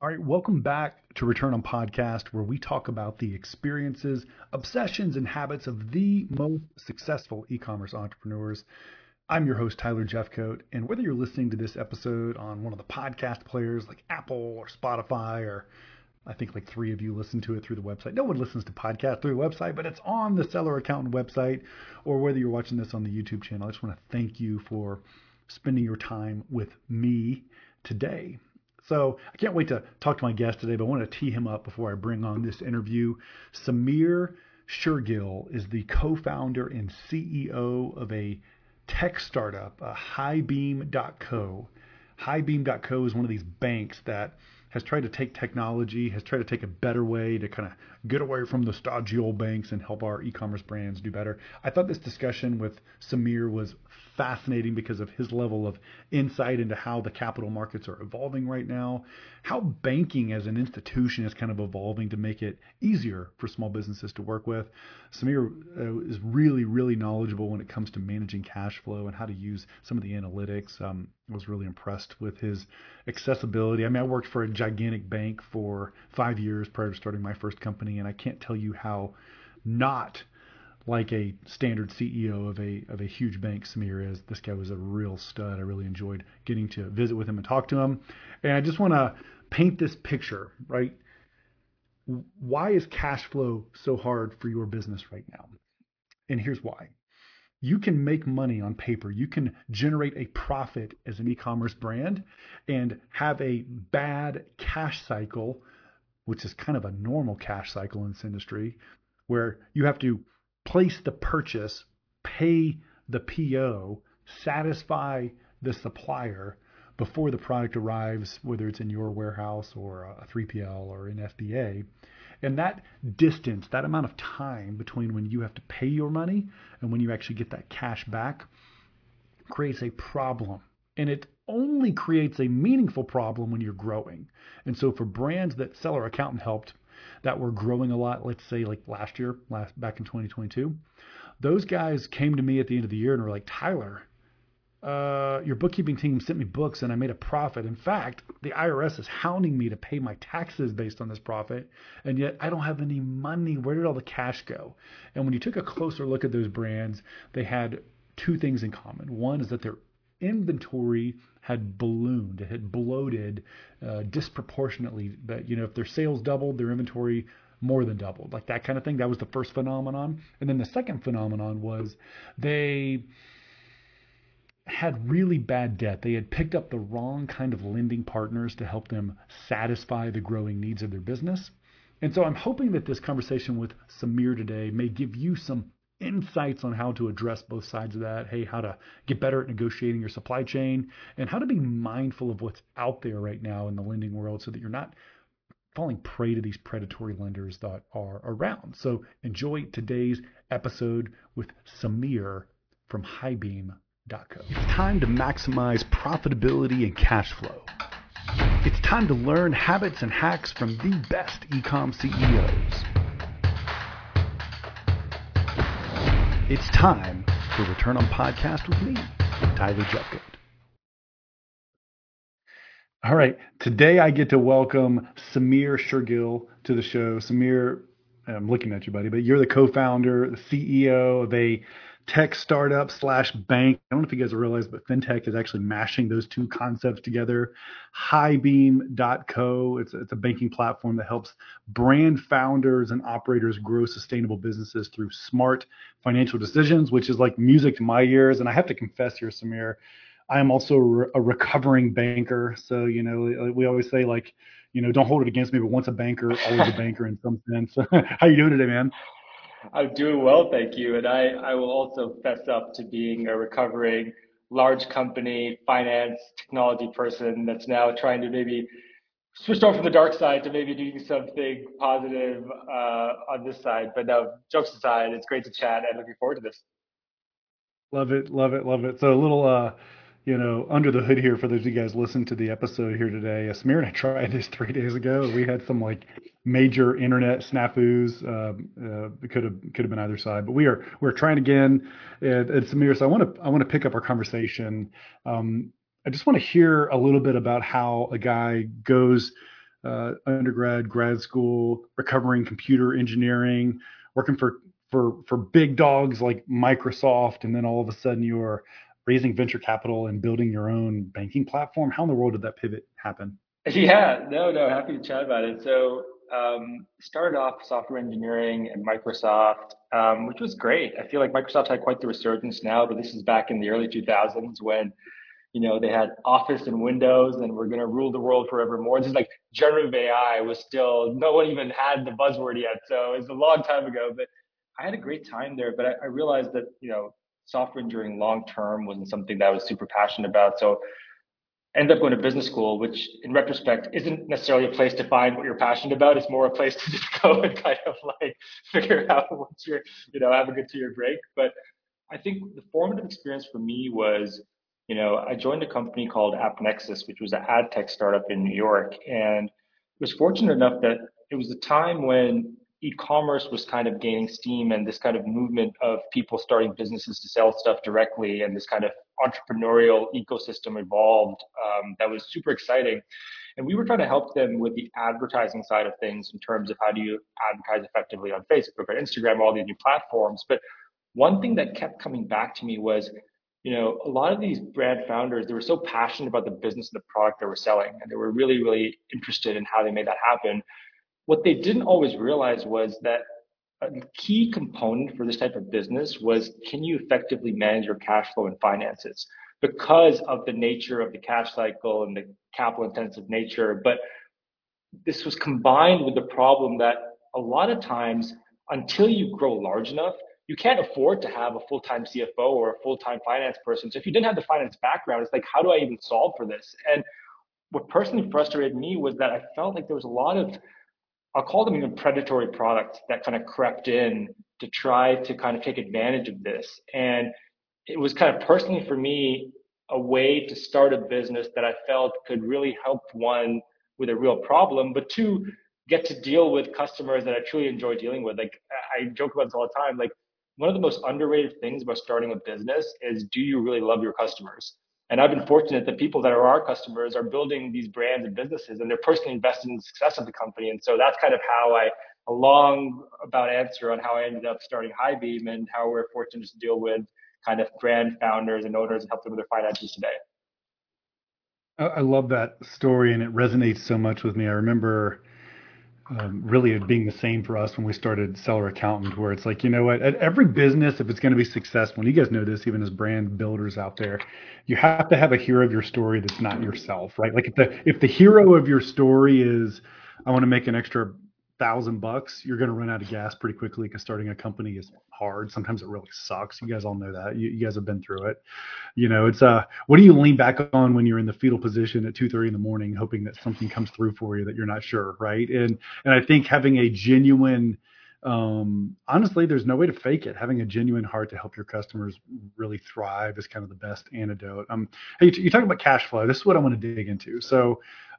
All right, welcome back to Return on Podcast, where we talk about the experiences, obsessions, and habits of the most successful e-commerce entrepreneurs. I'm your host, Tyler Jeffcoat, and whether you're listening to this episode on one of the podcast players like Apple or Spotify, or I think like three of you listen to it through the website. No one listens to podcasts through the website, but it's on the Seller Accountant website, or whether you're watching this on the YouTube channel. I just want to thank you for spending your time with me today. So I can't wait to talk to my guest today, but I want to tee him up before I bring on this interview. Samir Shergill is the co-founder and CEO of a tech startup, Highbeam.co. Highbeam.co is one of these banks that has tried to take technology, has tried to take a better way to kind of get away from the stodgy old banks and help our e-commerce brands do better. I thought this discussion with Samir was fascinating because of his level of insight into how the capital markets are evolving right now, how banking as an institution is kind of evolving to make it easier for small businesses to work with. Samir is really, really knowledgeable when it comes to managing cash flow and how to use some of the analytics. I was really impressed with his accessibility. I mean, I worked for a gigantic bank for 5 years prior to starting my first company, and I can't tell you how not like a standard CEO of a huge bank Samir is. This guy was a real stud. I really enjoyed getting to visit with him and talk to him. And I just want to paint this picture, right? Why is cash flow so hard for your business right now? And here's why. You can make money on paper. You can generate a profit as an e-commerce brand and have a bad cash cycle, which is kind of a normal cash cycle in this industry, where you have to place the purchase, pay the PO, satisfy the supplier before the product arrives, whether it's in your warehouse or a 3PL or an FBA. And that distance, that amount of time between when you have to pay your money and when you actually get that cash back creates a problem. And it only creates a meaningful problem when you're growing. And so for brands that Seller Accountant helped that were growing a lot, let's say like back in 2022, those guys came to me at the end of the year and were like, Tyler, your bookkeeping team sent me books and I made a profit. In fact, the IRS is hounding me to pay my taxes based on this profit, and yet I don't have any money. Where did all the cash go? And when you took a closer look at those brands, they had two things in common. One is that their inventory had ballooned, it had bloated disproportionately. That, you know, if their sales doubled, their inventory more than doubled, like that kind of thing. That was the first phenomenon. And then the second phenomenon was they had really bad debt. They had picked up the wrong kind of lending partners to help them satisfy the growing needs of their business. And so I'm hoping that this conversation with Samir today may give you some insights on how to address both sides of that. Hey, how to get better at negotiating your supply chain and how to be mindful of what's out there right now in the lending world so that you're not falling prey to these predatory lenders that are around. So enjoy today's episode with Samir from Highbeam. It's time to maximize profitability and cash flow. It's time to learn habits and hacks from the best e-com CEOs. It's time for Return on Podcast with me, Tyler Jeffcoat. All right, today I get to welcome Samir Shergill to the show. Samir, I'm looking at you, buddy, but you're the co-founder, the CEO of a tech startup / bank. I don't know if you guys realize, but fintech is actually mashing those two concepts together. Highbeam.co. It's a banking platform that helps brand founders and operators grow sustainable businesses through smart financial decisions, which is like music to my ears. And I have to confess here, Samir, I am also a recovering banker. So, you know, we always say, like, you know, don't hold it against me, but once a banker, always a banker in some sense. How you doing today, man? I'm doing well, thank you. And I will also fess up to being a recovering large company finance technology person that's now trying to maybe switch over from the dark side to maybe doing something positive on this side. But no, jokes aside, it's great to chat and looking forward to this. Love it, love it, love it. So a little, you know, under the hood here for those of you guys listening to the episode here today. Samir and I tried this 3 days ago. We had some like major internet snafus. It could have been either side, but we're trying again. And Samir, so I want to pick up our conversation. I just want to hear a little bit about how a guy goes undergrad, grad school, recovering computer engineering, working for big dogs like Microsoft, and then all of a sudden you're raising venture capital and building your own banking platform. How in the world did that pivot happen? Yeah, no, happy to chat about it. So, started off software engineering at Microsoft, which was great. I feel like Microsoft had quite the resurgence now, but this is back in the early 2000s when, they had Office and Windows and we're going to rule the world forevermore. This is like generative AI was still, no one even had the buzzword yet. So it's a long time ago, but I had a great time there. But I realized that, software engineering long term wasn't something that I was super passionate about. So ended up going to business school, which in retrospect isn't necessarily a place to find what you're passionate about. It's more a place to just go and kind of like figure out what you're, have a good 2 year break. But I think the formative experience for me was, I joined a company called AppNexus, which was an ad tech startup in New York. And was fortunate enough that it was a time when e-commerce was kind of gaining steam and this kind of movement of people starting businesses to sell stuff directly and this kind of entrepreneurial ecosystem evolved that was super exciting. And we were trying to help them with the advertising side of things in terms of how do you advertise effectively on Facebook or Instagram, all these new platforms. But one thing that kept coming back to me was, a lot of these brand founders, they were so passionate about the business and the product they were selling, and they were really, really interested in how they made that happen. What they didn't always realize was that a key component for this type of business was, can you effectively manage your cash flow and finances because of the nature of the cash cycle and the capital intensive nature. But this was combined with the problem that a lot of times, until you grow large enough, you can't afford to have a full-time CFO or a full-time finance person. So if you didn't have the finance background, it's like, how do I even solve for this? And what personally frustrated me was that I felt like there was a lot of, I'll call them even predatory products that kind of crept in to try to kind of take advantage of this. And it was kind of personally for me a way to start a business that I felt could really help, one, with a real problem, but two, get to deal with customers that I truly enjoy dealing with. Like I joke about this all the time. Like one of the most underrated things about starting a business is, do you really love your customers? And I've been fortunate that people that are our customers are building these brands and businesses and they're personally invested in the success of the company. And so that's kind of how a long about answer on how I ended up starting Highbeam and how we're fortunate to deal with kind of brand founders and owners and help them with their finances today. I love that story, and it resonates so much with me. I remember really it being the same for us when we started Seller Accountant, where it's like, you know what, at every business, if it's going to be successful, and you guys know this, even as brand builders out there, you have to have a hero of your story that's not yourself, right? Like if the hero of your story is, I want to make an extra $1,000, you're going to run out of gas pretty quickly because starting a company is hard. Sometimes it really sucks. You guys all know that. You guys have been through it. It's what do you lean back on when you're in the fetal position at 2:30 in the morning, hoping that something comes through for you that you're not sure, right? And I think having a genuine, honestly, there's no way to fake it. Having a genuine heart to help your customers really thrive is kind of the best antidote. Hey, you talk about cash flow. This is what I want to dig into. So,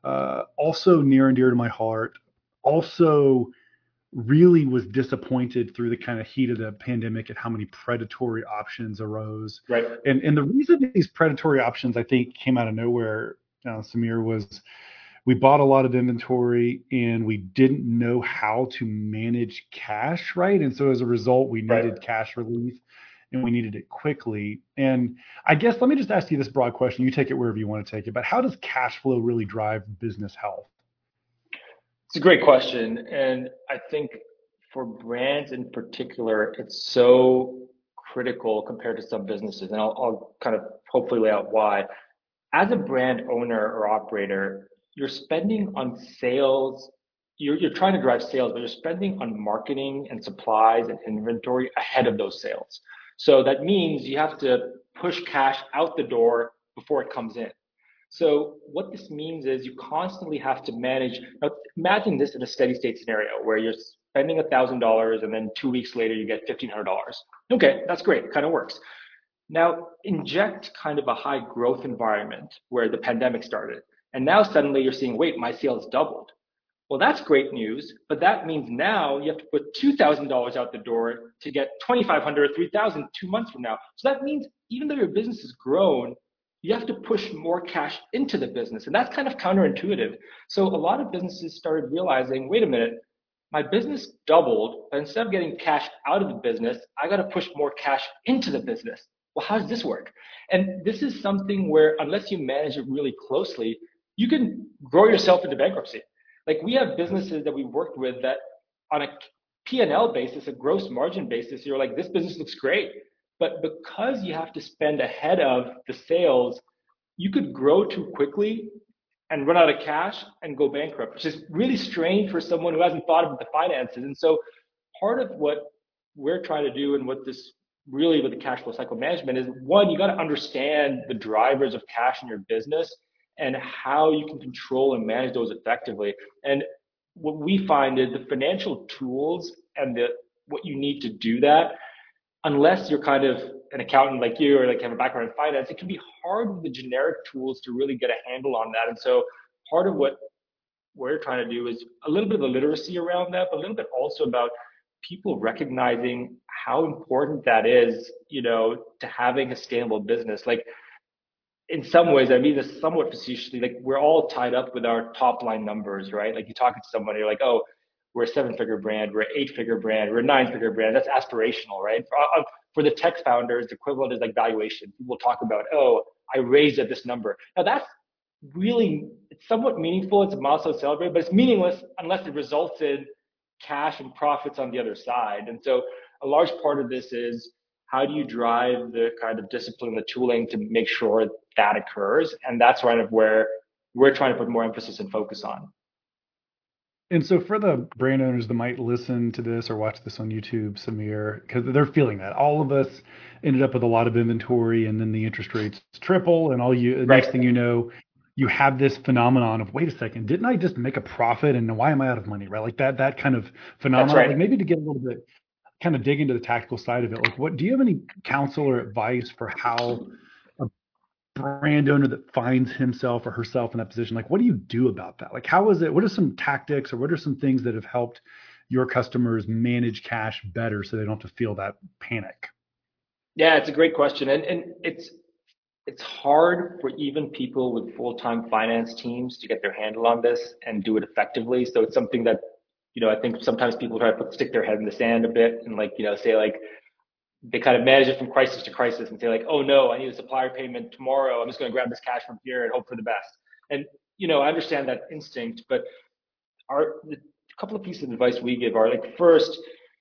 also near and dear to my heart. Also really was disappointed through the kind of heat of the pandemic at how many predatory options arose. Right. And the reason these predatory options, I think, came out of nowhere, Samir, was we bought a lot of inventory and we didn't know how to manage cash, right? And so as a result, we Right. needed cash relief and we needed it quickly. And I guess let me just ask you this broad question. You take it wherever you want to take it, but how does cash flow really drive business health? It's a great question. And I think for brands in particular, it's so critical compared to some businesses. And I'll kind of hopefully lay out why. As a brand owner or operator, you're spending on sales. You're trying to drive sales, but you're spending on marketing and supplies and inventory ahead of those sales. So that means you have to push cash out the door before it comes in. So what this means is you constantly have to manage. Now, imagine this in a steady state scenario where you're spending $1,000 and then 2 weeks later you get $1,500. Okay, that's great. It kind of works. Now inject kind of a high growth environment where the pandemic started. And now suddenly you're seeing, wait, my sales doubled. Well, that's great news, but that means now you have to put $2,000 out the door to get 2,500 or 3,000 2 months from now. So that means even though your business has grown, you have to push more cash into the business. And that's kind of counterintuitive. So a lot of businesses started realizing, wait a minute, my business doubled, but instead of getting cash out of the business, I got to push more cash into the business. Well, how does this work? And this is something where, unless you manage it really closely, you can grow yourself into bankruptcy. Like we have businesses that we worked with that on a P&L basis, a gross margin basis, you're like, this business looks great. But because you have to spend ahead of the sales, you could grow too quickly and run out of cash and go bankrupt, which is really strange for someone who hasn't thought about the finances. And so part of what we're trying to do and what this really with the cash flow cycle management is, one, you got to understand the drivers of cash in your business and how you can control and manage those effectively. And what we find is the financial tools and the what you need to do that, unless you're kind of an accountant like you or like have a background in finance, it can be hard with the generic tools to really get a handle on that. And so part of what we're trying to do is a little bit of the literacy around that, but a little bit also about people recognizing how important that is, to having a scalable business. Like in some ways, I mean this somewhat facetiously, like we're all tied up with our top line numbers, right? Like you talk to somebody, you're like, oh, we're a 7-figure brand, we're an 8-figure brand, we're a 9-figure brand. That's aspirational, right? For the tech founders, the equivalent is like valuation. People talk about, oh, I raised at this number. Now that's really, it's somewhat meaningful. It's a milestone to celebrate, but it's meaningless unless it results in cash and profits on the other side. And so a large part of this is how do you drive the kind of discipline, the tooling to make sure that occurs? And that's kind of where we're trying to put more emphasis and focus on. And so for the brand owners that might listen to this or watch this on YouTube, Samir, because they're feeling that all of us ended up with a lot of inventory and then the interest rates triple and next Right. thing you know, you have this phenomenon of, wait a second, didn't I just make a profit and why am I out of money? Right. Like that kind of That's phenomenon, like right. maybe to get a little bit kind of dig into the tactical side of it. Like what, do you have any counsel or advice for how a brand owner that finds himself or herself in that position, like what do you do about that? Like how is it, what are some tactics or what are some things that have helped your customers manage cash better so they don't have to feel that panic? Yeah, it's a great question. And it's hard for even people with full-time finance teams to get their handle on this and do it effectively. So it's something that, I think sometimes people try to stick their head in the sand a bit and like, say like they kind of manage it from crisis to crisis and say like, oh no, I need a supplier payment tomorrow. I'm just going to grab this cash from here and hope for the best. And, I understand that instinct, but the couple of pieces of advice we give are like, first,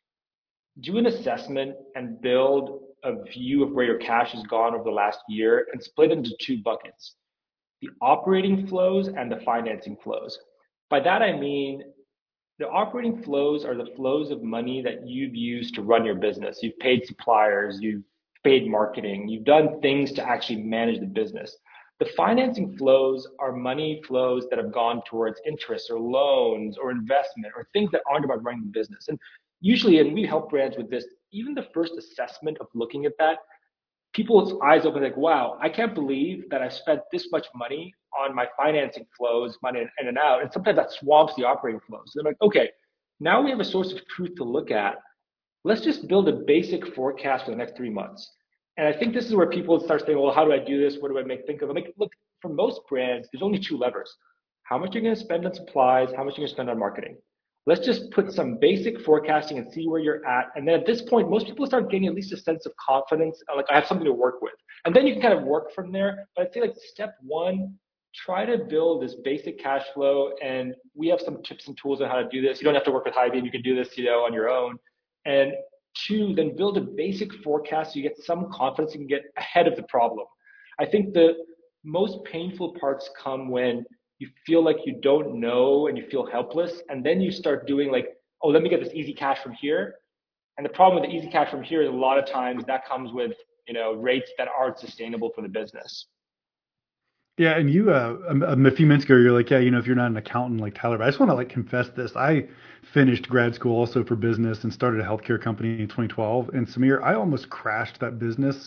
do an assessment and build a view of where your cash has gone over the last year and split into two buckets: the operating flows and the financing flows. By that, I mean the operating flows are the flows of money that you've used to run your business. You've paid suppliers, you've paid marketing, you've done things to actually manage the business. The financing flows are money flows that have gone towards interest or loans or investment or things that aren't about running the business. And usually, and we help brands with this, even the first assessment of looking at that, people's eyes open like, wow, I can't believe that I spent this much money on my financing flows, money in and out. And sometimes that swamps the operating flows. So they're like, okay, now we have a source of truth to look at. Let's just build a basic forecast for the next 3 months. And I think this is where people start saying, well, how do I do this? What do I think of? Like, look, for most brands, there's only two levers: how much you're going to spend on supplies, how much you're going to spend on marketing. Let's just put some basic forecasting and see where you're at. And then at this point, most people start getting at least a sense of confidence, like I have something to work with. And then you can kind of work from there. But I'd say like step one, try to build this basic cash flow. And we have some tips and tools on how to do this. You don't have to work with HighBeam. You can do this, on your own. And two, then build a basic forecast so you get some confidence you can get ahead of the problem. I think the most painful parts come when you feel like you don't know and you feel helpless. And then you start doing like, oh, let me get this easy cash from here. And the problem with the easy cash from here is a lot of times that comes with, rates that aren't sustainable for the business. Yeah, and you a few minutes ago, you're like, yeah, if you're not an accountant like Tyler, but I just want to like confess this. I finished grad school also for business and started a healthcare company in 2012. And Samir, I almost crashed that business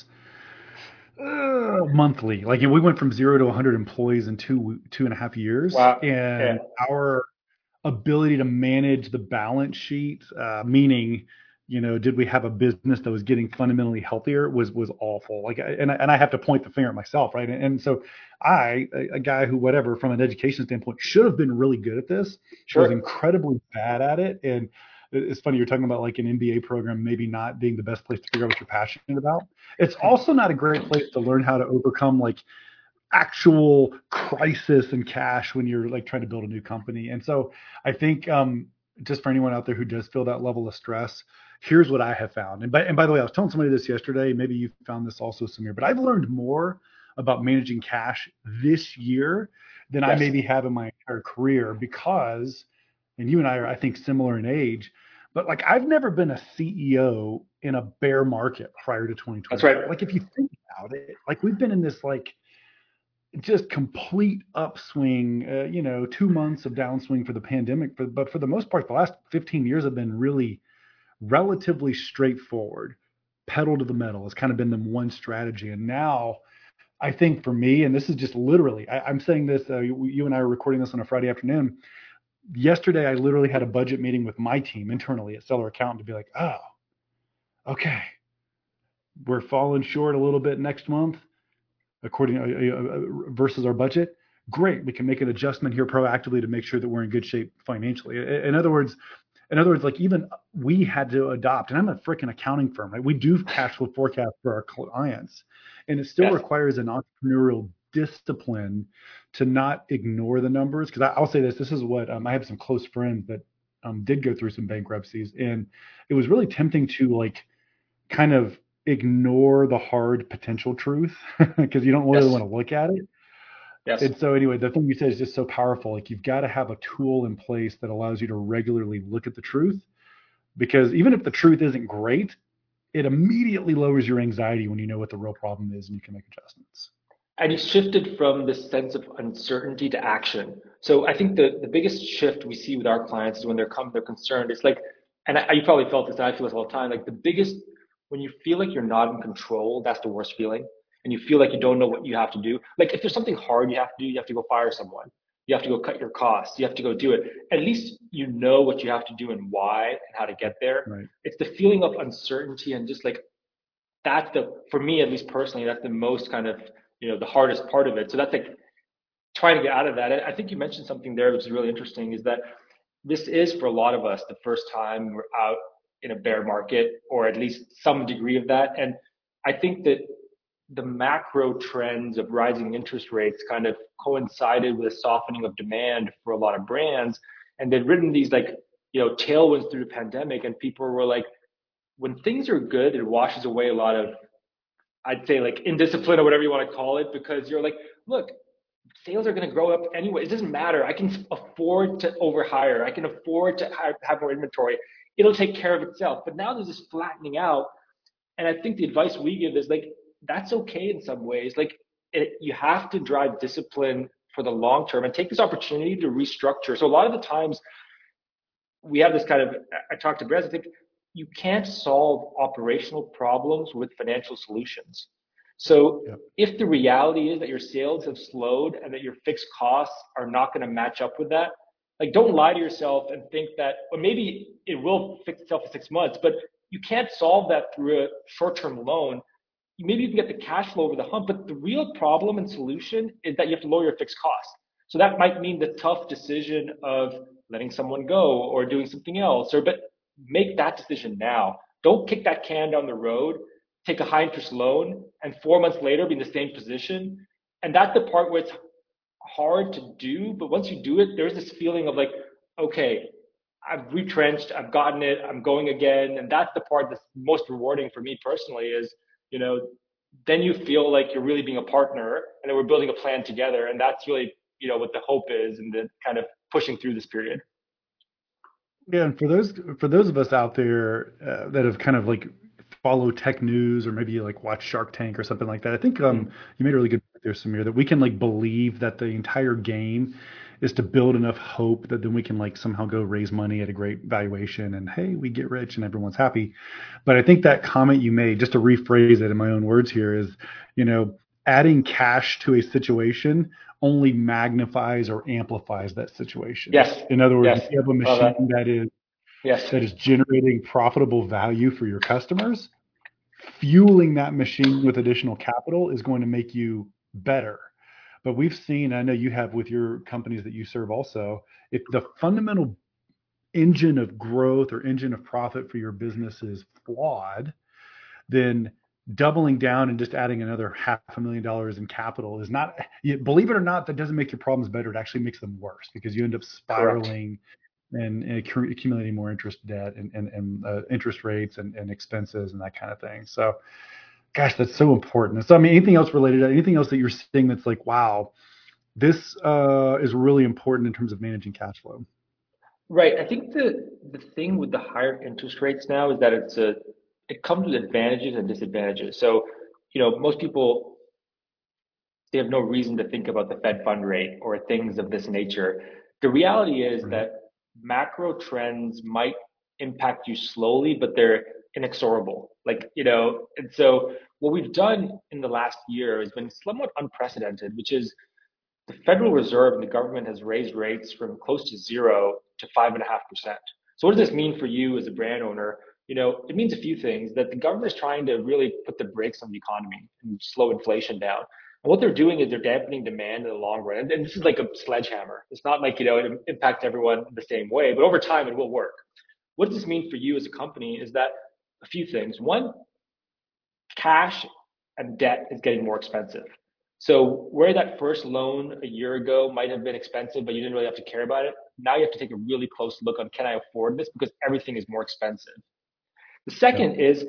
monthly. Like we went from 0 to 100 employees in 2.5 years, Wow. Yeah. and our ability to manage the balance sheet, meaning did we have a business that was getting fundamentally healthier was awful. And I have to point the finger at myself, right? And so a guy who, whatever, from an education standpoint, should have been really good at this, was Sure. incredibly bad at it. And it's funny, you're talking about like an MBA program maybe not being the best place to figure out what you're passionate about. It's also not a great place to learn how to overcome like actual crisis and cash when you're like trying to build a new company. And so I think just for anyone out there who does feel that level of stress, here's what I have found. And by the way, I was telling somebody this yesterday. Maybe you found this also, Samir, but I've learned more about managing cash this year than I Yes. maybe have in my entire career because, and you and I are, I think, similar in age, but like I've never been a CEO in a bear market prior to That's right. 2022. Like if you think about it, like we've been in this like just complete upswing, 2 months of downswing for the pandemic. But for the most part, the last 15 years have been really relatively straightforward. Pedal to the metal has kind of been the one strategy. And now I think for me, and this is just literally, I'm saying this, you and I are recording this on a Friday afternoon. Yesterday, I literally had a budget meeting with my team internally at Seller Accountant to be like, oh, okay, we're falling short a little bit next month according versus our budget. Great, we can make an adjustment here proactively to make sure that we're in good shape financially. In other words, like even we had to adopt, and I'm a freaking accounting firm, right? We do cash flow forecast for our clients, and it still Yes. requires an entrepreneurial discipline to not ignore the numbers. Because I'll say this is what I have some close friends that did go through some bankruptcies, and it was really tempting to like kind of ignore the hard potential truth because you don't really Yes. want to look at it. Yes. And so anyway, the thing you said is just so powerful. Like you've got to have a tool in place that allows you to regularly look at the truth because even if the truth isn't great, it immediately lowers your anxiety when you know what the real problem is and you can make adjustments. And you shifted from this sense of uncertainty to action. So I think the biggest shift we see with our clients is when they're concerned. It's like, and you probably felt this, and I feel this all the time. Like the biggest, when you feel like you're not in control, that's the worst feeling. And you feel like you don't know what you have to do. Like if there's something hard you have to do, you have to go fire someone. You have to go cut your costs. You have to go do it. At least you know what you have to do and why and how to get there. Right. It's the feeling of uncertainty and just like that's for me at least personally, that's the most kind of the hardest part of it. So that's like trying to get out of that. I think you mentioned something there which is really interesting, is that this is for a lot of us the first time we're out in a bear market, or at least some degree of that. And I think that the macro trends of rising interest rates kind of coincided with a softening of demand for a lot of brands, and they've written these like tailwinds through the pandemic, and people were like, when things are good, it washes away a lot of, I'd say, like indiscipline or whatever you want to call it, because you're like, look, sales are going to grow up anyway. It doesn't matter. I can afford to overhire. I can afford to have more inventory. It'll take care of itself. But now there's this flattening out. And I think the advice we give is like, that's okay in some ways. Like you have to drive discipline for the long term and take this opportunity to restructure. So a lot of the times we have this kind of, I talk to brands, I think you can't solve operational problems with financial solutions. So Yep. if the reality is that your sales have slowed and that your fixed costs are not going to match up with that, like don't lie to yourself and think that, or maybe it will fix itself in 6 months, but you can't solve that through a short-term loan. Maybe you can get the cash flow over the hump, but the real problem and solution is that you have to lower your fixed costs. So that might mean the tough decision of letting someone go or doing something else, but make that decision now. Don't kick that can down the road, take a high interest loan, and 4 months later be in the same position. And that's the part where it's hard to do. But once you do it, there's this feeling of like, okay, I've retrenched, I've gotten it, I'm going again. And that's the part that's most rewarding for me personally is, you know, then you feel like you're really being a partner and then we're building a plan together. And that's really, what the hope is and the kind of pushing through this period. Yeah, and for those of us out there that have kind of like follow tech news or maybe like watch Shark Tank or something like that, I think Mm. you made a really good point there, Samir, that we can like believe that the entire game is to build enough hope that then we can like somehow go raise money at a great valuation and hey, we get rich and everyone's happy. But I think that comment you made, just to rephrase it in my own words here, is, you know, adding cash to a situation only magnifies or amplifies that situation. Yes. In other words, if Yes. you have a Love machine that. that is Yes. that is generating profitable value for your customers, fueling that machine with additional capital is going to make you better. But we've seen, I know you have with your companies that you serve also, if the fundamental engine of growth or engine of profit for your business is flawed, then doubling down and just adding another $500,000 in capital is not, believe it or not, that doesn't make your problems better. It actually makes them worse because you end up Correct. spiraling and accumulating more interest debt and interest rates and expenses and that kind of thing. So, gosh, that's so important. So, I mean, anything else related to anything else that you're seeing that's like, wow, this is really important in terms of managing cash flow? Right. I think the thing with the higher interest rates now is that it comes with advantages and disadvantages. So, most people, they have no reason to think about the Fed fund rate or things of this nature. The reality is Right. that macro trends might impact you slowly, but they're inexorable. And so what we've done in the last year has been somewhat unprecedented, which is the Federal Reserve and the government has raised rates from close to 0 to 5.5%. So what does this mean for you as a brand owner? It means a few things that the government is trying to really put the brakes on the economy and slow inflation down. And what they're doing is they're dampening demand in the long run. And this is like a sledgehammer. It's not like, it impacts everyone the same way, but over time it will work. What does this mean for you as a company is that a few things. One, cash and debt is getting more expensive. So where that first loan a year ago might have been expensive, but you didn't really have to care about it, now you have to take a really close look on, can I afford this? Because everything is more expensive. The Yeah. second is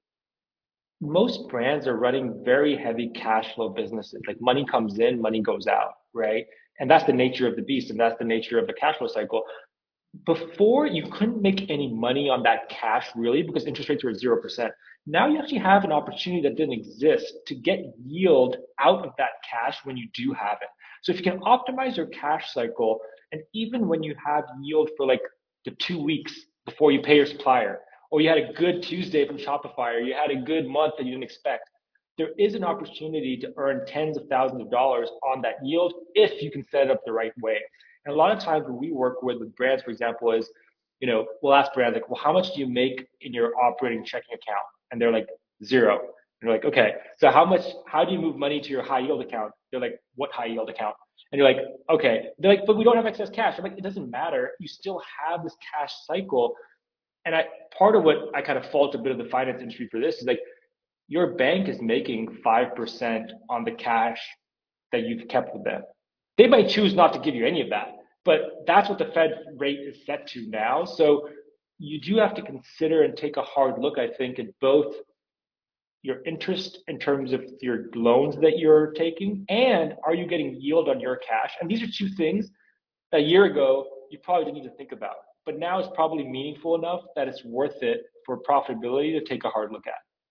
most brands are running very heavy cash flow businesses. Like money comes in, money goes out, right? And that's the nature of the beast, and that's the nature of the cash flow cycle. Before, you couldn't make any money on that cash really because interest rates were at 0%. Now you actually have an opportunity that didn't exist to get yield out of that cash when you do have it. So if you can optimize your cash cycle, and even when you have yield for like the 2 weeks before you pay your supplier, or you had a good Tuesday from Shopify, or you had a good month that you didn't expect, there is an opportunity to earn tens of thousands of dollars on that yield if you can set it up the right way. And a lot of times when we work with brands, for example, is, we'll ask brands like, well, how much do you make in your operating checking account? And they're like, zero. And you're like, okay, so how do you move money to your high yield account? They're like, what high yield account? And you're like, okay. They're like, but we don't have excess cash. I'm like, it doesn't matter. You still have this cash cycle. And part of what I kind of fault a bit of the finance industry for this is like, your bank is making 5% on the cash that you've kept with them. They might choose not to give you any of that, but that's what the Fed rate is set to now. So you do have to consider and take a hard look, I think, at both your interest in terms of your loans that you're taking and are you getting yield on your cash? And these are two things that a year ago you probably didn't need to think about, but now it's probably meaningful enough that it's worth it for profitability to take a hard look at.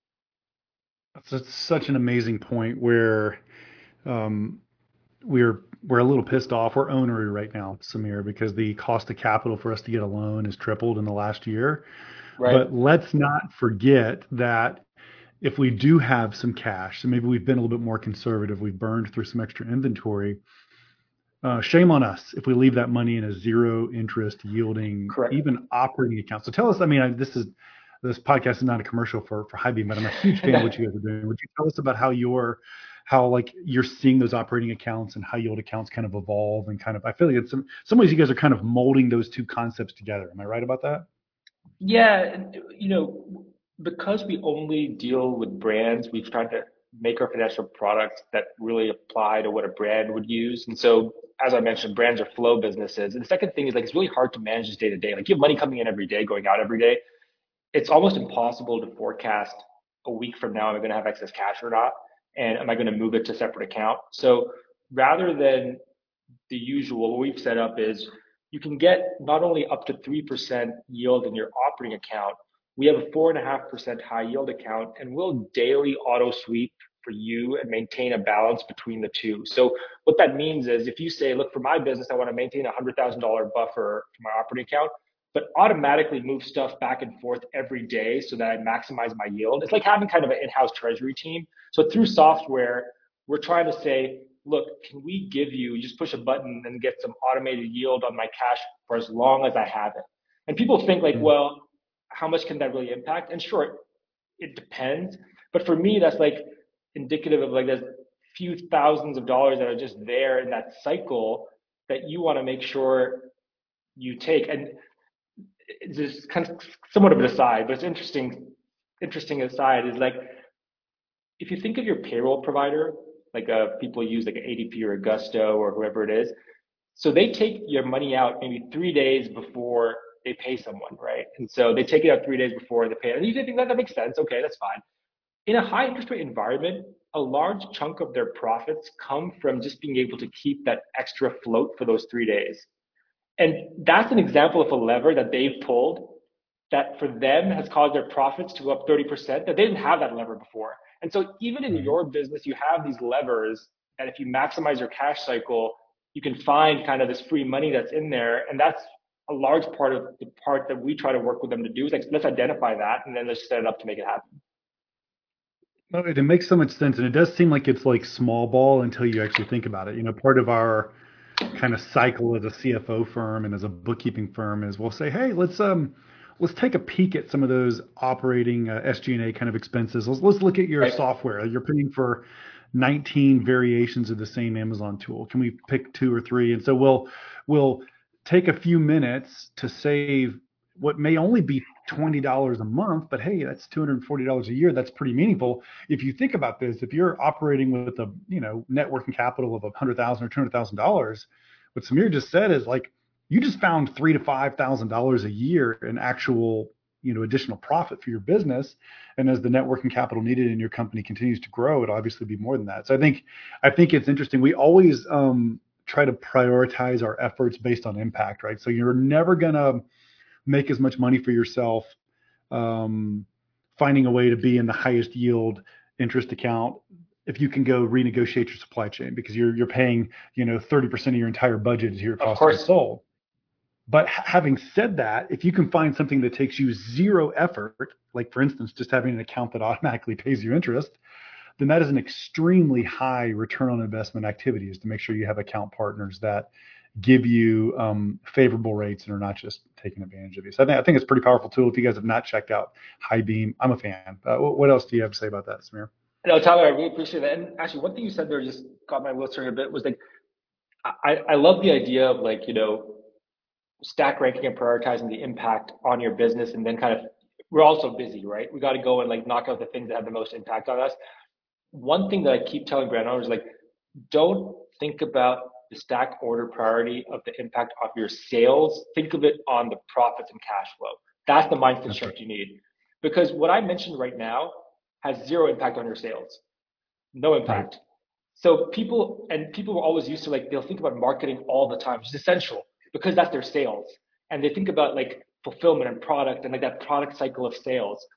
That's such an amazing point where um, we're a little pissed off. We're onery right now, Samir, because the cost of capital for us to get a loan has tripled in the last year. Right? But let's not forget that if we do have some cash, so maybe we've been a little bit more conservative, we've burned through some extra inventory. Shame on us if we leave that money in a zero interest yielding, Correct. even operating account. So tell us, I mean, this podcast is not a commercial for Highbeam, but I'm a huge fan of what you guys are doing. Would you tell us about how like you're seeing those operating accounts and high yield accounts kind of evolve and kind of, I feel like it's some ways you guys are kind of molding those two concepts together. Am I right about that? Yeah, and because we only deal with brands, we've tried to make our financial products that really apply to what a brand would use. And so, as I mentioned, brands are flow businesses. And the second thing is like it's really hard to manage this day to day. Like you have money coming in every day, going out every day. It's almost impossible to forecast a week from now, am I going to have excess cash or not? And am I going to move it to a separate account? So rather than the usual, what we've set up is you can get not only up to 3% yield in your operating account, we have a 4.5% high yield account, and we'll daily auto sweep for you and maintain a balance between the two. So what that means is if you say, look, for my business, I want to maintain a $100,000 buffer for my operating account, but automatically move stuff back and forth every day so that I maximize my yield. It's like having kind of an in-house treasury team. So through software, we're trying to say, look, can we give you just push a button and get some automated yield on my cash for as long as I have it? And people think like, Mm. well, how much can that really impact? And sure, it depends. But for me, that's like indicative of like there's few thousands of dollars that are just there in that cycle that you want to make sure you take. And it's just kind of somewhat of an aside, but it's interesting. Interesting aside is like if you think of your payroll provider, like people use like an ADP or a Gusto or whoever it is, so they take your money out maybe 3 days before they pay someone, right? And so they take it out 3 days before they pay. And you think that makes sense. Okay, that's fine. In a high interest rate environment, a large chunk of their profits come from just being able to keep that extra float for those 3 days. And that's an example of a lever that they've pulled that for them has caused their profits to go up 30% that they didn't have that lever before. And so even in Right. your business, you have these levers that if you maximize your cash cycle, you can find kind of this free money that's in there. And that's a large part of the part that we try to work with them to do is like, let's identify that and then let's set it up to make it happen. No, it makes so much sense, and it does seem like it's like small ball until you actually think about it. Part of our kind of cycle as a CFO firm and as a bookkeeping firm is we'll say, hey, let's take a peek at some of those operating SG&A kind of expenses. Let's look at your Right. software. You're paying for 19 variations of the same Amazon tool. Can we pick two or three? And so we'll take a few minutes to save what may only be $20 a month, but hey, that's $240 a year. That's pretty meaningful. If you think about this, if you're operating with a net working capital of $100,000 or $200,000, what Samir just said is like you just found $3,000 to $5,000 a year in actual additional profit for your business. And as the net working capital needed in your company continues to grow, it'll obviously be more than that. So I think it's interesting. We always try to prioritize our efforts based on impact, right? So you're never gonna make as much money for yourself um, finding a way to be in the highest yield interest account if you can go renegotiate your supply chain because you're paying 30% of your entire budget is your Of cost of goods course. sold. But having said that, if you can find something that takes you zero effort, like for instance, just having an account that automatically pays you interest, then that is an extremely high return on investment activity is to make sure you have account partners that give you favorable rates and are not just taking advantage of you. So I think it's a pretty powerful tool. If you guys have not checked out HighBeam, I'm a fan. What else do you have to say about that, Samir? No, Tyler, I really appreciate that. And actually, one thing you said there just got my wheels turning a bit was like, I love the idea of like, stack ranking and prioritizing the impact on your business. And then kind of, we're also busy, right? We got to go and like knock out the things that have the most impact on us. One thing that I keep telling brand owners, like, don't think about the stack order priority of the impact of your sales. Think of it on the profits and cash flow. That's the mindset That's right. shift you need. Because what I mentioned right now has zero impact on your sales. No Right. impact. So people were always used to like they'll think about marketing all the time. It's essential because that's their sales. And they think about like fulfillment and product and like that product cycle of sales.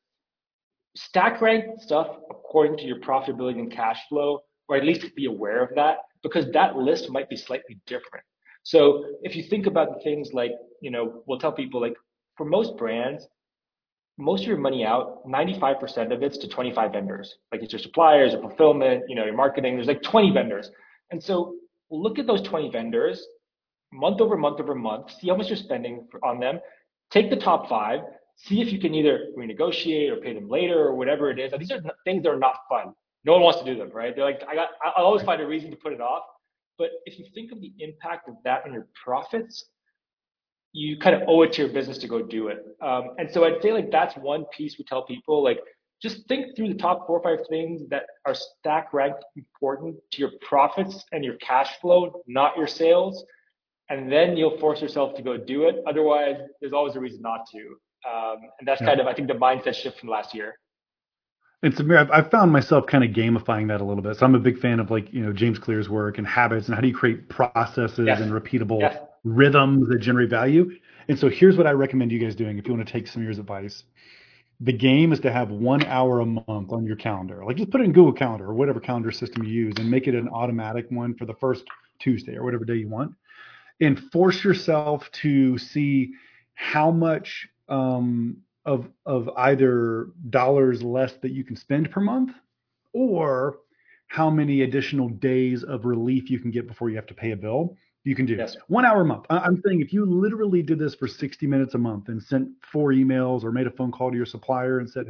Stack rank stuff according to your profitability and cash flow, or at least be aware of that because that list might be slightly different. So if you think about the things like, we'll tell people like for most brands, most of your money out, 95% of it's to 25 vendors. Like it's your suppliers, your fulfillment, your marketing. There's like 20 vendors. And so look at those 20 vendors month over month over month, see how much you're spending on them. Take the top five, see if you can either renegotiate or pay them later or whatever it is. These are things that are not fun. No one wants to do them, right? They're like, I'll always Right. find a reason to put it off. But if you think of the impact of that on your profits, you kind of owe it to your business to go do it. And so I'd say like that's one piece we tell people like just think through the top 4 or 5 things that are stack ranked important to your profits and your cash flow, not your sales, and then you'll force yourself to go do it. Otherwise, there's always a reason not to. And that's Yeah. kind of I think the mindset shift from last year. And Samir, I've found myself kind of gamifying that a little bit. So I'm a big fan of like, James Clear's work and habits and how do you create processes and Yes, repeatable yes, rhythms that generate value. And so here's what I recommend you guys doing if you want to take Samir's advice. The game is to have 1 hour a month on your calendar. Like just put it in Google Calendar or whatever calendar system you use and make it an automatic one for the first Tuesday or whatever day you want. And force yourself to see how much of either dollars less that you can spend per month or how many additional days of relief you can get before you have to pay a bill. you can do Yes. 1 hour a month. I'm saying if you literally did this for 60 minutes a month and sent 4 emails or made a phone call to your supplier and said,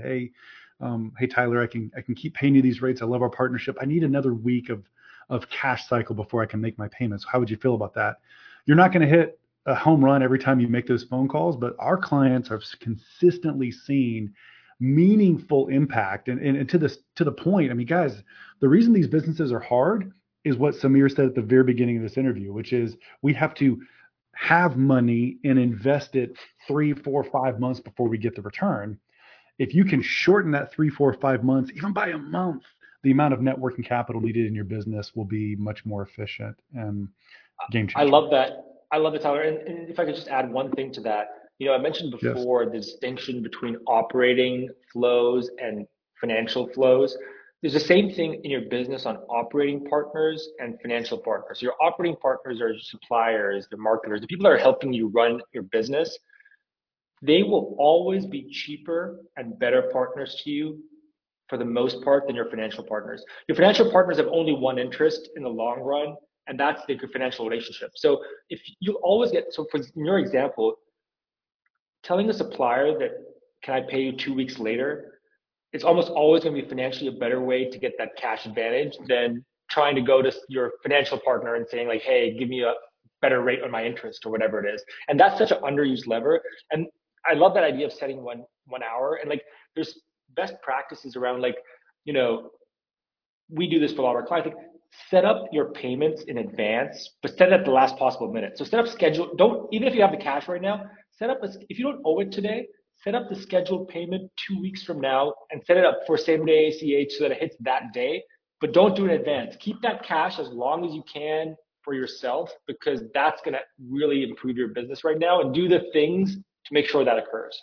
hey Tyler, I can keep paying you these rates. I love our partnership. I need another week of cash cycle before I can make my payments. How would you feel about that? You're not going to hit a home run every time you make those phone calls, but our clients have consistently seen meaningful impact. And to the point, I mean, guys, the reason these businesses are hard is what Samir said at the very beginning of this interview, which is we have to have money and invest it 3, 4, 5 months before we get the return. If you can shorten that 3, 4, 5 months, even by a month, the amount of net working capital needed in your business will be much more efficient and game I changer. love that. I love it, Tyler. And if I could just add one thing to that, I mentioned Yes. before the distinction between operating flows and financial flows. There's the same thing in your business on operating partners and financial partners. Your operating partners are your suppliers, the marketers, the people that are helping you run your business. They will always be cheaper and better partners to you for the most part than your financial partners. Your financial partners have only one interest in the long run, and that's the financial relationship. So if you always get, so for in your example, telling a supplier that can I pay you 2 weeks later, it's almost always going to be financially a better way to get that cash advantage than trying to go to your financial partner and saying like, hey, give me a better rate on my interest or whatever it is. And that's such an underused lever. And I love that idea of setting 1 hour. And like there's best practices around like, you know, we do this for a lot of our clients. Like, set up your payments in advance, but set it at the last possible minute. So set up schedule. Don't even if you have the cash right now, set up if you don't owe it today, set up the scheduled payment 2 weeks from now and set it up for same day ACH so that it hits that day. But don't do it in advance. Keep that cash as long as you can for yourself because that's going to really improve your business right now and do the things to make sure that occurs.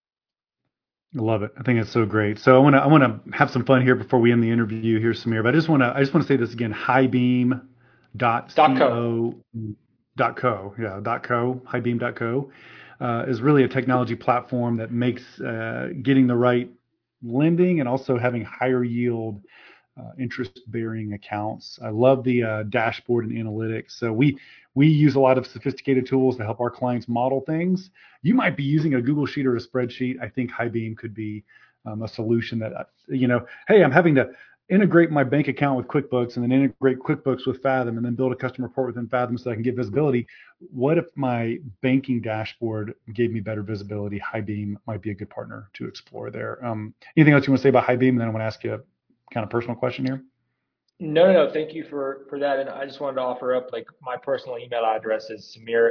I love it. I think it's so great. So I want to have some fun here before we end the interview here, Samir. But I just want to say this again. Highbeam dot .co. co dot co yeah dot co highbeam dot co is really a technology platform that makes getting the right lending and also having higher yield interest bearing accounts. I love the dashboard and analytics. So we use a lot of sophisticated tools to help our clients model things. You might be using a Google Sheet or a spreadsheet. I think Highbeam could be a solution that, hey, I'm having to integrate my bank account with QuickBooks and then integrate QuickBooks with Fathom and then build a customer report within Fathom so I can get visibility. What if my banking dashboard gave me better visibility? Highbeam might be a good partner to explore there. Anything else you want to say about Highbeam? And then I want to ask you a kind of personal question here. No. Thank you for that. And I just wanted to offer up like my personal email address is Samir,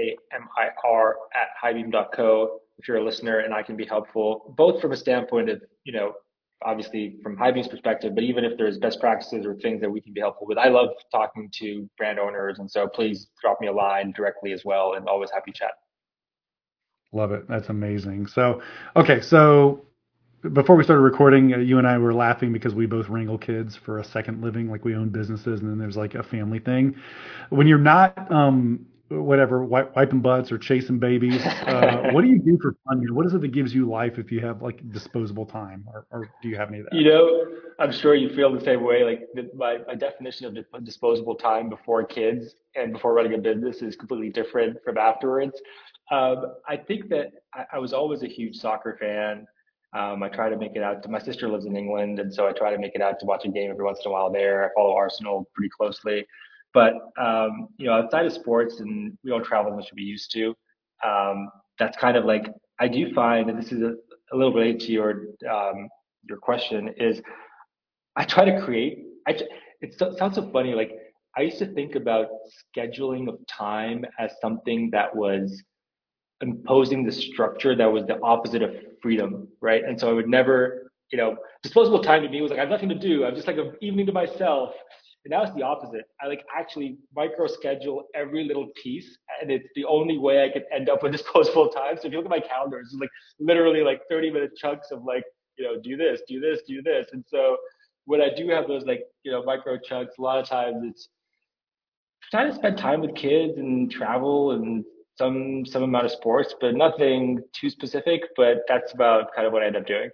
Samir at highbeam.co if you're a listener and I can be helpful, both from a standpoint of, obviously from Highbeam's perspective, but even if there's best practices or things that we can be helpful with. I love talking to brand owners. And so please drop me a line directly as well. And always happy to chat. Love it. That's amazing. So, okay. So before we started recording, you and I were laughing because we both wrangle kids for a second living, like we own businesses, and then there's like a family thing. When you're not, whatever, wiping butts or chasing babies, what do you do for fun? What is it that gives you life if you have like disposable time, or do you have any of that? I'm sure you feel the same way. Like my definition of disposable time before kids and before running a business is completely different from afterwards. I think that I was always a huge soccer fan. I try to make it out to my sister lives in England, and so I try to make it out to watch a game every once in a while there. I follow Arsenal pretty closely, but outside of sports, and we don't travel as much as we used to. That's kind of like I do find, and this is a little related to your question is I try to create. It sounds so funny. Like I used to think about scheduling of time as something that was imposing the structure that was the opposite of freedom, right? And so I would never, disposable time to me was like I have nothing to do. I'm just like an evening to myself. And now it's the opposite. I like actually micro schedule every little piece, and it's the only way I could end up with disposable time. So if you look at my calendar, it's like literally like 30-minute chunks of like, do this, do this, do this. And so when I do have those like, micro chunks, a lot of times it's trying to spend time with kids and travel and some amount of sports, but nothing too specific. But that's about kind of what I end up doing.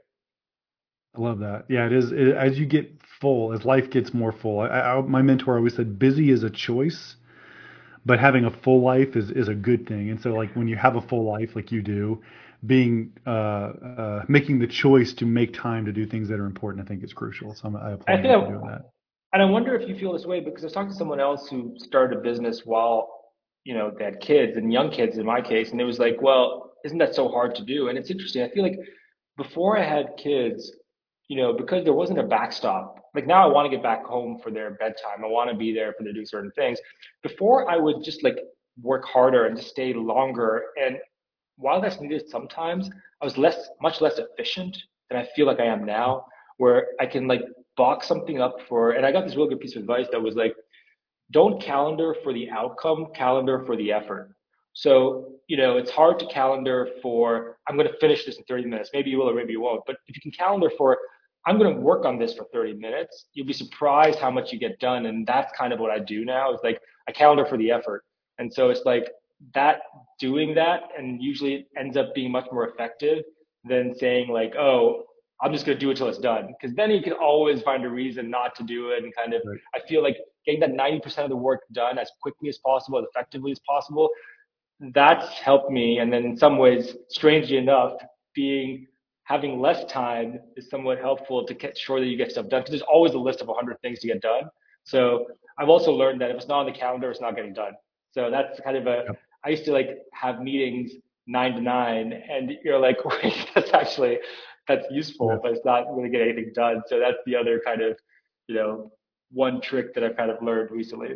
I love that. Yeah, it is. As you get full, as life gets more full, my mentor always said, busy is a choice, but having a full life is a good thing. And so like when you have a full life like you do, being making the choice to make time to do things that are important, I think is crucial. So I I applaud you think, for doing that. and I wonder if you feel this way because I was talking to someone else who started a business while, they had kids and young kids in my case, and it was like, well, isn't that so hard to do? And it's interesting. I feel like before I had kids, because there wasn't a backstop. Like now, I want to get back home for their bedtime. I want to be there for them doing certain things. Before, I would just like work harder and just stay longer. And while that's needed sometimes, I was much less efficient than I feel like I am now, where I can like box something up for. And I got this real good piece of advice that was like, don't calendar for the outcome, calendar for the effort. So, it's hard to calendar for, I'm going to finish this in 30 minutes. Maybe you will or maybe you won't. But if you can calendar for, I'm going to work on this for 30 minutes, you'll be surprised how much you get done. And that's kind of what I do now. It's like I calendar for the effort. And so it's like that doing that and usually it ends up being much more effective than saying like, oh, I'm just going to do it till it's done. Because then you can always find a reason not to do it. And kind of, Right. I feel like getting that 90% of the work done as quickly as possible, as effectively as possible, that's helped me. And then in some ways, strangely enough, being having less time is somewhat helpful to get sure that you get stuff done because there's always a list of 100 things to get done. So I've also learned that if it's not on the calendar, it's not getting done. So that's kind of Yep. I used to like have meetings 9 to 9 and you're like, wait, that's useful, Yes. but it's not really getting anything done. So that's the other kind of, you know, one trick that I've kind of learned recently.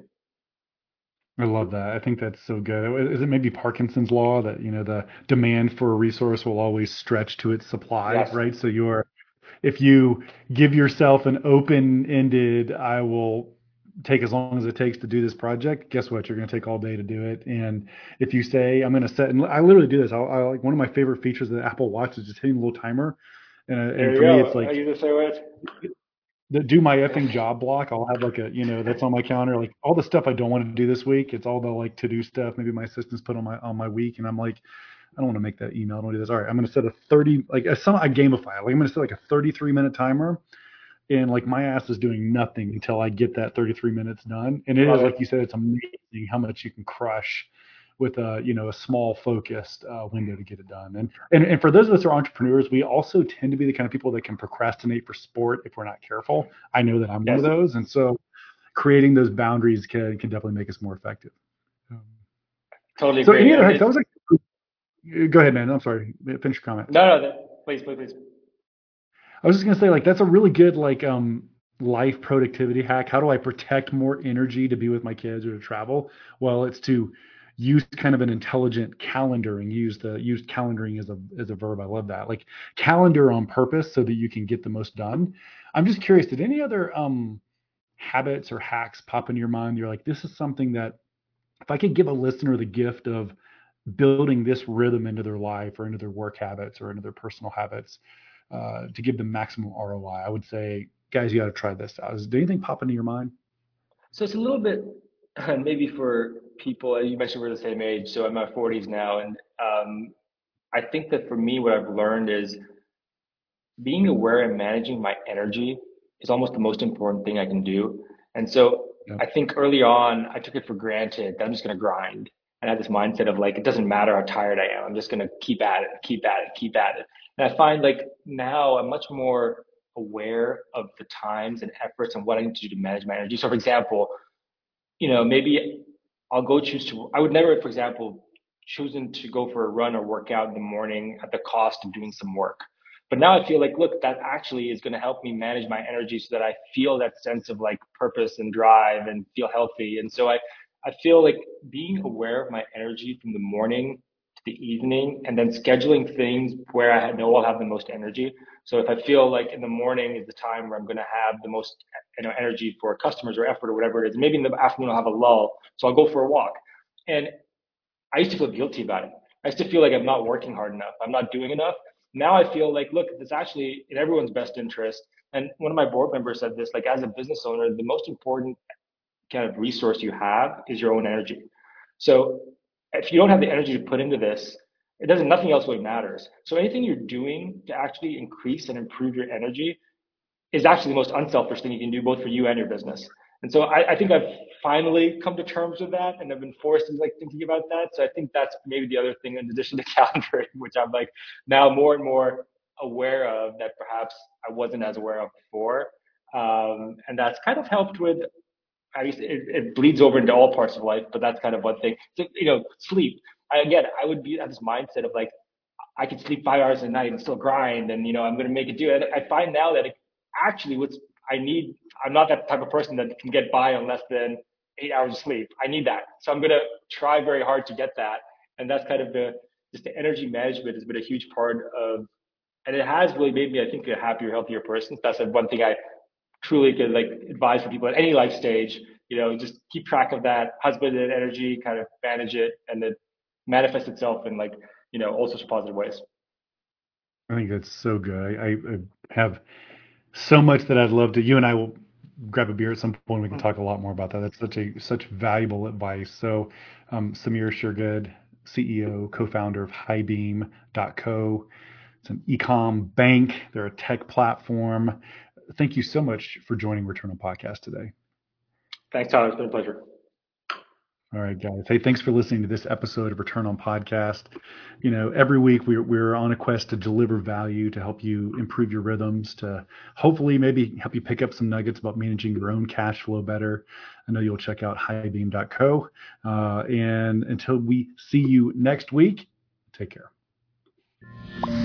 I love that. I think that's so good. Is it maybe Parkinson's law that, the demand for a resource will always stretch to its supply, Yes. right? So if you give yourself an open-ended, I will take as long as it takes to do this project, guess what? You're going to take all day to do it. And if you say, I'm going to set, and I literally do this, I like one of my favorite features of the Apple Watch is just hitting a little timer. And There you for me, it's go. I like, use the same way. do my effing job block. I'll have like that's on my calendar, like all the stuff I don't want to do this week. It's all the like to do stuff. Maybe my assistant's put on my week, and I'm like, I don't want to make that email. I don't want to do this. All right, I'm going to set a 30, like I gamify it. Like I'm going to set like a 33-minute timer, and like my ass is doing nothing until I get that 33 minutes done. And it Love is like you it. said, it's amazing how much you can crush with a small focused window to get it done. And for those of us who are entrepreneurs, we also tend to be the kind of people that can procrastinate for sport if we're not careful. I know that I'm one of Yes. those, and so creating those boundaries can definitely make us more effective. Um, Totally so agree. any other And hacks? That it's was like, go ahead, man. I'm sorry. Finish your comment. no, please, please, please. I was just gonna say, like, that's a really good like life productivity hack. How do I protect more energy to be with my kids or to travel? Well, it's to use kind of an intelligent calendaring. Use calendaring as a verb. I love that. Like calendar on purpose so that you can get the most done. I'm just curious, did any other habits or hacks pop into your mind? You're like, this is something that if I could give a listener the gift of building this rhythm into their life or into their work habits or into their personal habits to give them maximum ROI, I would say, guys, you got to try this out. Did anything pop into your mind? So it's a little bit maybe for people. You mentioned we're the same age, so I'm in my 40s now, and I think that for me, what I've learned is being aware and managing my energy is almost the most important thing I can do. And so Yep. I think early on, I took it for granted that I'm just going to grind. And I had this mindset of like, it doesn't matter how tired I am. I'm just going to keep at it, keep at it, keep at it. And I find like now I'm much more aware of the times and efforts and what I need to do to manage my energy. So for example, maybe I'll go choose to, I would never, for example, choosing to go for a run or work out in the morning at the cost of doing some work. But now I feel like, look, that actually is going to help me manage my energy so that I feel that sense of like purpose and drive and feel healthy. And so I feel like being aware of my energy from the morning to the evening and then scheduling things where I know I'll have the most energy. So if I feel like in the morning is the time where I'm going to have the most energy for customers or effort or whatever it is, maybe in the afternoon I'll have a lull. So I'll go for a walk. And I used to feel guilty about it. I used to feel like I'm not working hard enough. I'm not doing enough. Now I feel like, look, it's actually in everyone's best interest. And one of my board members said this, like as a business owner, the most important kind of resource you have is your own energy. So if you don't have the energy to put into this, it doesn't, nothing else really matters. So anything you're doing to actually increase and improve your energy is actually the most unselfish thing you can do both for you and your business. And so I think I've finally come to terms with that, and I've been forced to like thinking about that. So I think that's maybe the other thing in addition to calendaring, which I'm like now more and more aware of that perhaps I wasn't as aware of before. And that's kind of helped with, I guess it bleeds over into all parts of life, but that's kind of one thing. So, sleep. Again, I would be at this mindset of like, I could sleep 5 hours a night and still grind, and I'm going to make it do it. I find now that actually what's I need. I'm not that type of person that can get by on less than 8 hours of sleep. I need that, so I'm going to try very hard to get that. And that's kind of the energy management has been a huge part of, and it has really made me, I think, a happier, healthier person. So that's one thing I truly could like advise for people at any life stage. Just keep track of that, husband and energy, kind of manage it, and then manifest itself in like all sorts of positive ways. I think that's so good. I have so much that I'd love to. You and I will grab a beer at some point. We can talk a lot more about that. That's such valuable advice. So, Samir Shergood, CEO, co-founder of Highbeam.co. It's an e-com bank. They're a tech platform. Thank you so much for joining Return on Podcast today. Thanks, Tyler. It's been a pleasure. All right, guys. Hey, thanks for listening to this episode of Return on Podcast. Every week we're on a quest to deliver value to help you improve your rhythms, to hopefully maybe help you pick up some nuggets about managing your own cash flow better. I know you'll check out highbeam.co. And until we see you next week, take care.